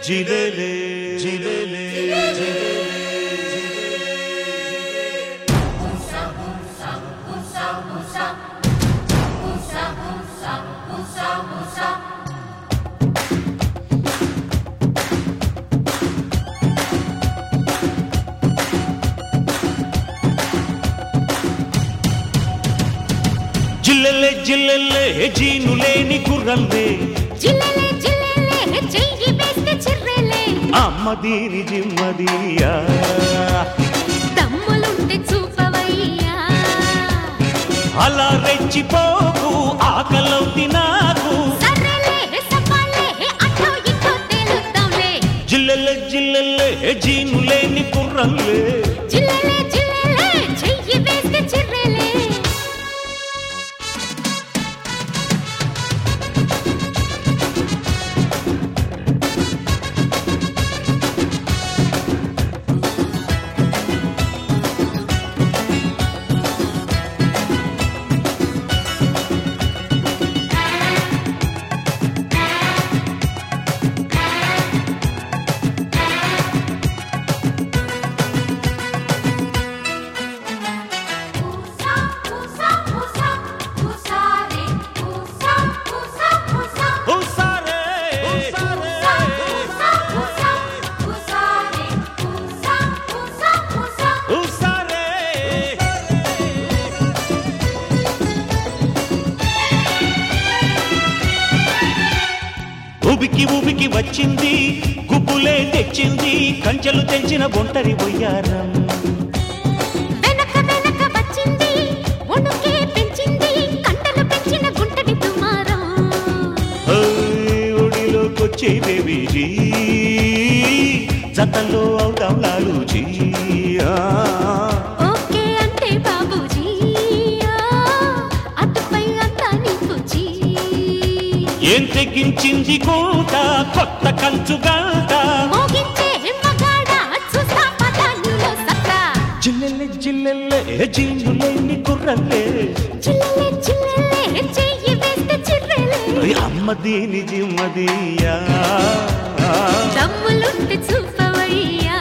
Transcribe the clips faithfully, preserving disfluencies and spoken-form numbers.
జిలేలే జిలేలే జిల్లెలే జిల్లెలే జీను లేని గుర్రల్లే జిల్లెలే జిల్లెలే చెయ్యి వేస్తే చిర్రెలే అమ్మ దీని జిమ్మదియా దమ్ములుంటే చూపవయ్యా అలా రెచ్చిపోకు ఆకలవుతి నాకు సర్రెలే సపాలే అటో ఇటో తేలుద్దాంలే జిల్లెలే జిల్లెలే జీను లేని గుర్రల్లే జిల్లెలే జిల్లెలే చెయ్యి వేస్తే చిర్రెలే ఉబికి ఉబికి వచ్చింది గుబ్బులే తెచ్చింది కంచెలు తెంచిన ఒంటరి బొయ్యారం వెనక వెనక వచ్చింది ఒణుకే పెంచింది కంటలు పెంచిన గుంటడి తుమారం ఒడిలోకొచ్చే బేబీజీ జతల్లో అవుతాం లాలూజీ ఓకే అంటే బాబూజీ అటుపై అంతా నీకు జీ ఏం తెగించింది కూట కొత్త కంచు గంట మోగించే మగాడ చూస్తా పద నీలో సత్తా జిల్లెల్లే జిల్లెల్లే జీనులేని గుర్రల్లే చిల్లెలే చిల్లెలే చెయ్యి వేస్తే చిర్రెలే అమ్మ దీని జిమ్మదియా దమ్ములుంటే చూపవయ్యా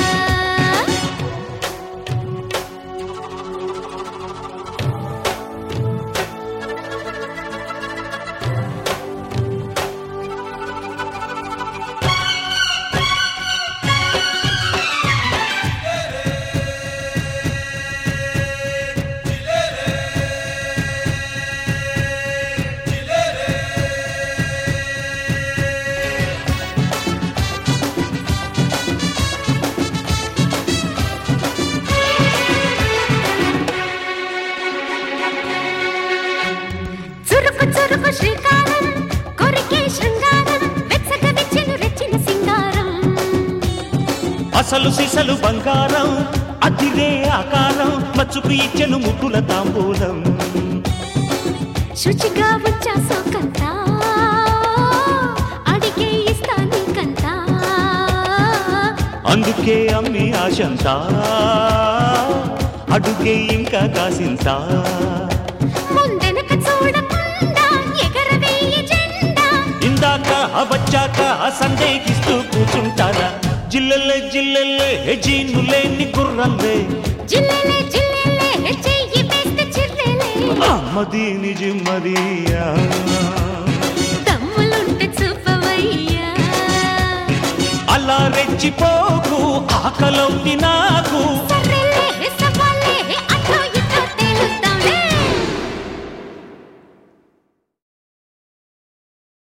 చురుకు చురుకు శ్రీకారం కొరికే శృంగారం వెచ్చగ విచ్చెను రెచ్చిన సింగారం అసలు సిసలు బంగారం అతిరే ఆకారం మచ్చుకు ఇచ్చెను ముద్దుల తాంబూలం శుచిగా వచ్చా సోకంతా అడిగే ఇస్తా నీకంతా అందుకే అమ్మి ఆశంతా అడుగే ఇంకా కాసింతా ముందెనక చూడకుండా ఎగరవేయి జెండా ఇందాక వచ్చాక సందేహిస్తూ కూర్చుంటారా జిల్లెల్లే జిల్లెల్లే జీను లేని గుర్రల్లే జిల్లెలే జిల్లెలే చెయ్యి వేస్తే చిర్రెలే అమ్మ దీని జిమ్మదియా దమ్ములుంటే చూపవయ్యా అలా రెచ్చిపోకు ఆకలవుతి నాకు